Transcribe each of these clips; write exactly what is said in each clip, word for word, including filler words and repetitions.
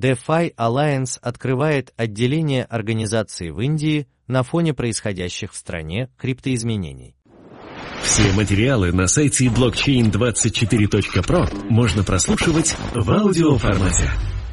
DeFi Alliance открывает отделение организации в Индии на фоне происходящих в стране криптоизменений. Все материалы на сайте блокчейн двадцать четыре точка про можно прослушивать в аудиоформате.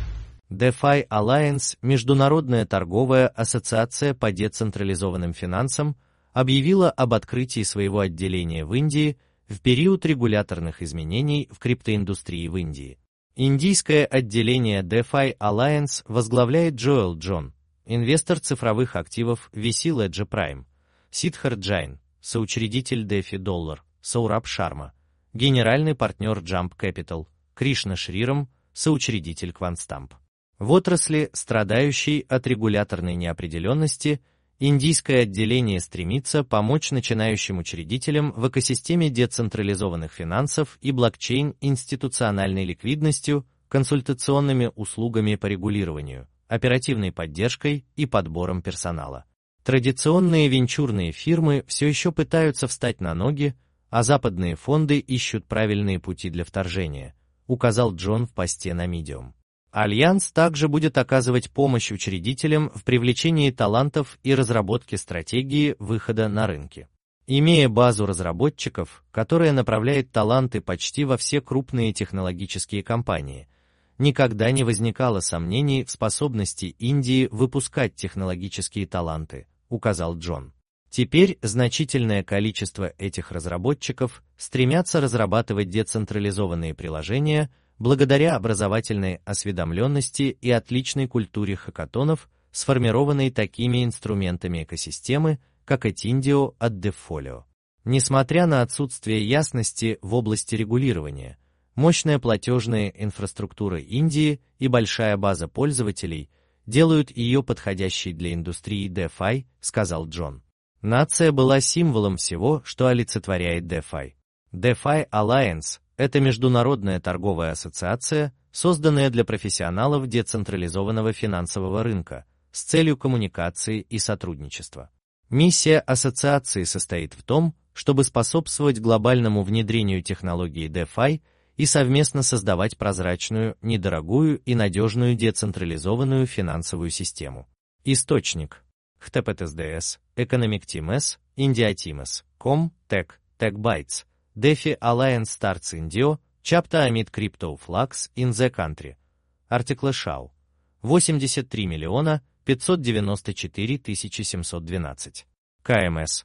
DeFi Alliance, международная торговая ассоциация по децентрализованным финансам, объявила об открытии своего отделения в Индии в период регуляторных изменений в криптоиндустрии в Индии. Индийское отделение DeFi Alliance возглавляет Джоэл Джон, инвестор цифровых активов ви си Ledger Prime, Сидхар Джайн, соучредитель DeFi Dollar, Саураб Шарма, генеральный партнер Jump Capital, Кришна Шрирам, соучредитель QuantStamp. В отрасли, страдающей от регуляторной неопределенности, индийское отделение стремится помочь начинающим учредителям в экосистеме децентрализованных финансов и блокчейн институциональной ликвидностью, консультационными услугами по регулированию, оперативной поддержкой и подбором персонала. Традиционные венчурные фирмы все еще пытаются встать на ноги, а западные фонды ищут правильные пути для вторжения, указал Джон в посте на Medium. Альянс также будет оказывать помощь учредителям в привлечении талантов и разработке стратегии выхода на рынки. Имея базу разработчиков, которая направляет таланты почти во все крупные технологические компании, никогда не возникало сомнений в способности Индии выпускать технологические таланты, указал Джон. Теперь значительное количество этих разработчиков стремятся разрабатывать децентрализованные приложения благодаря образовательной осведомленности и отличной культуре хакатонов, сформированной такими инструментами экосистемы, как Ethindio от DevFolio. Несмотря на отсутствие ясности в области регулирования, мощная платежная инфраструктура Индии и большая база пользователей делают ее подходящей для индустрии DeFi, сказал Джон. Нация была символом всего, что олицетворяет DeFi. DeFi Alliance — это международная торговая ассоциация, созданная для профессионалов децентрализованного финансового рынка с целью коммуникации и сотрудничества. Миссия ассоциации состоит в том, чтобы способствовать глобальному внедрению технологии DeFi и совместно создавать прозрачную, недорогую и надежную децентрализованную финансовую систему. Источник: эйч ти ти пи эс ди эс, Economic Times, India Times, com, Tech, TechBytes, DeFi Alliance starts Indio, chapter amid crypto flux in the country. Артиклы Шау. восемьдесят три миллиона пятьсот девяносто четыре тысячи семьсот двенадцать. КМС.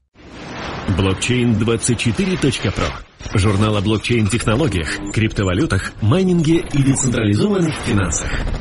блокчейн двадцать четыре точка про. Журнал о блокчейн-технологиях, криптовалютах, майнинге и децентрализованных финансах.